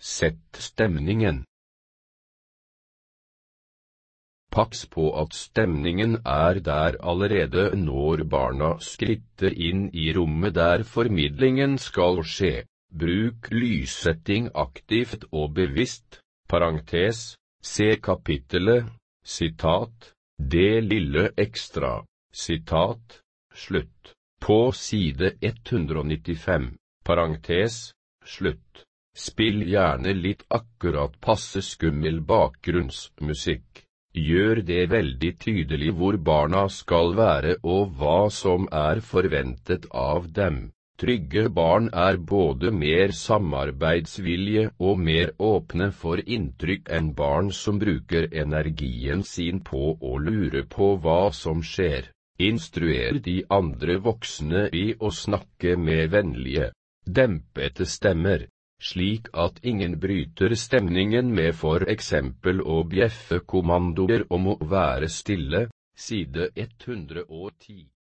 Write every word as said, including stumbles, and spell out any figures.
Sett stemningen. Pass på at stemningen er der allerede når barna skritter inn i rommet der formidlingen skal skje. Bruk lyssetting aktivt og bevisst, parentes, se kapittelet, sitat, det lille ekstra, sitat, slutt, på side ett hundre nittifem, parentes, slutt. Spill gjerne litt akkurat passe skummel bakgrunnsmusikk. Gjør det veldig tydelig hvor barna skal være og hva som er forventet av dem. Trygge barn er både mer samarbeidsvilje og mer åpne for inntrykk enn barn som bruker energien sin på å lure på hva som skjer. Instruer de andre voksne i å snakke med vennlige, dempete stemmer, slik at ingen bryter stemningen med for eksempel å bjeffe kommandoer om å være stille, side ett hundre ti.